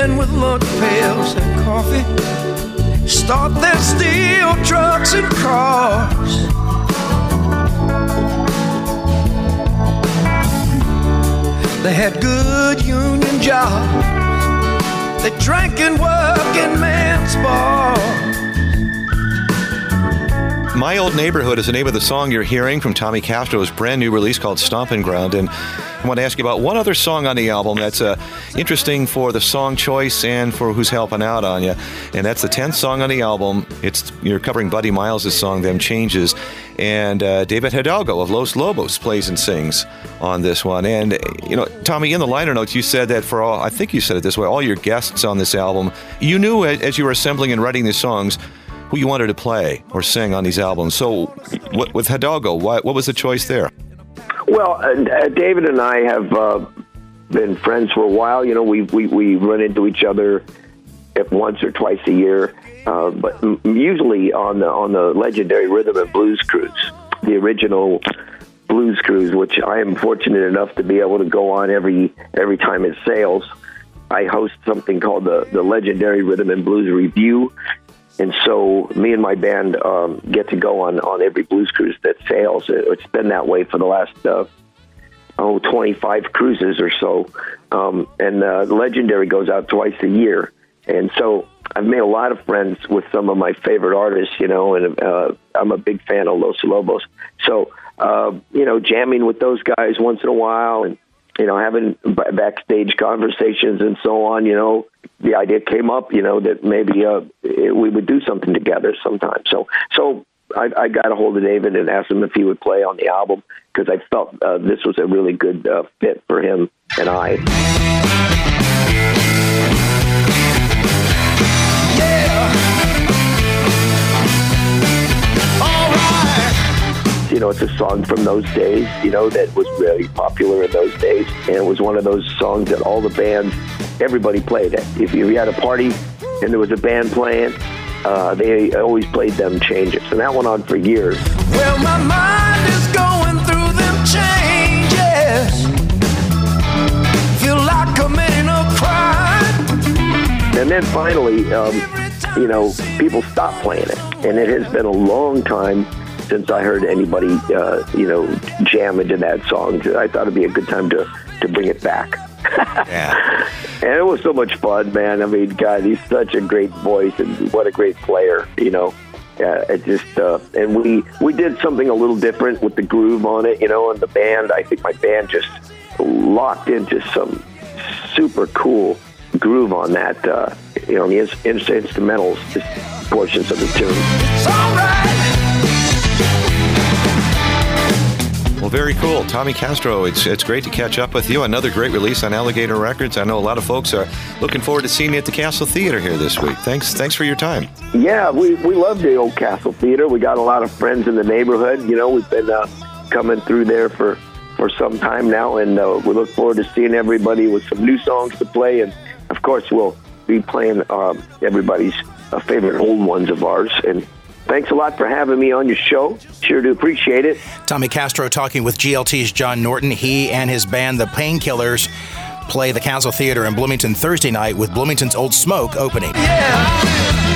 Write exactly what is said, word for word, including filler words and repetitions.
men with lunch pails and coffee start their steel trucks and cars. They had good union jobs. They drank and worked in men's bars. My Old Neighborhood is the name of the song you're hearing from Tommy Castro's brand new release called Stompin' Ground. And I want to ask you about one other song on the album that's uh, interesting for the song choice and for who's helping out on you. And that's the tenth song on the album. It's You're covering Buddy Miles' song, Them Changes. And uh, David Hidalgo of Los Lobos plays and sings on this one. And, you know, Tommy, in the liner notes, you said that for all, I think you said it this way, all your guests on this album, you knew as you were assembling and writing these songs who you wanted to play or sing on these albums. So what, with Hidalgo, what, what was the choice there? Well, uh, David and I have uh, been friends for a while. You know, we, we, we run into each other once or twice a year, uh, but usually on the on the legendary Rhythm and Blues Cruise, the original Blues Cruise, which I am fortunate enough to be able to go on every every time it sails. I host something called the, the Legendary Rhythm and Blues Review. And so me and my band um, get to go on, on every blues cruise that sails. It's been that way for the last, uh, oh, twenty-five cruises or so. Um, and uh, the Legendary goes out twice a year. And so I've made a lot of friends with some of my favorite artists, you know, and uh, I'm a big fan of Los Lobos. So, uh, you know, jamming with those guys once in a while and, you know, having b- backstage conversations and so on, you know, the idea came up, you know, that maybe uh, it, we would do something together sometime. So so I, I got a hold of David and asked him if he would play on the album because I felt uh, this was a really good uh, fit for him and I. You know, it's a song from those days, you know, that was really popular in those days. And it was one of those songs that all the bands, everybody played it. If you had a party and there was a band playing, uh, they always played Them Changes. And that went on for years. Well, my mind is going through them changes. Feel like committing a crime. And then finally, um, you know, people stopped playing it. And it has been a long time since I heard anybody, uh, you know, jam into that song. I thought it'd be a good time to, to bring it back. Yeah. And it was so much fun, man. I mean, God, he's such a great voice and what a great player, you know. Yeah, it just, uh, and we, we did something a little different with the groove on it, you know, and the band, I think my band just locked into some super cool groove on that, uh, you know, the instrumentals, just portions of the tune. It's all right. Well, very cool. Tommy Castro, it's it's great to catch up with you. Another great release on Alligator Records. I know a lot of folks are looking forward to seeing you at the Castle Theater here this week. Thanks thanks for your time. Yeah, we, we love the old Castle Theater. We got a lot of friends in the neighborhood. You know, we've been uh, coming through there for, for some time now, and uh, we look forward to seeing everybody with some new songs to play. And, of course, we'll be playing um, everybody's uh, favorite old ones of ours. And thanks a lot for having me on your show. Sure do appreciate it. Tommy Castro talking with G L T's John Norton. He and his band, the Painkillers, play the Castle Theater in Bloomington Thursday night with Bloomington's Old Smoke opening. Yeah.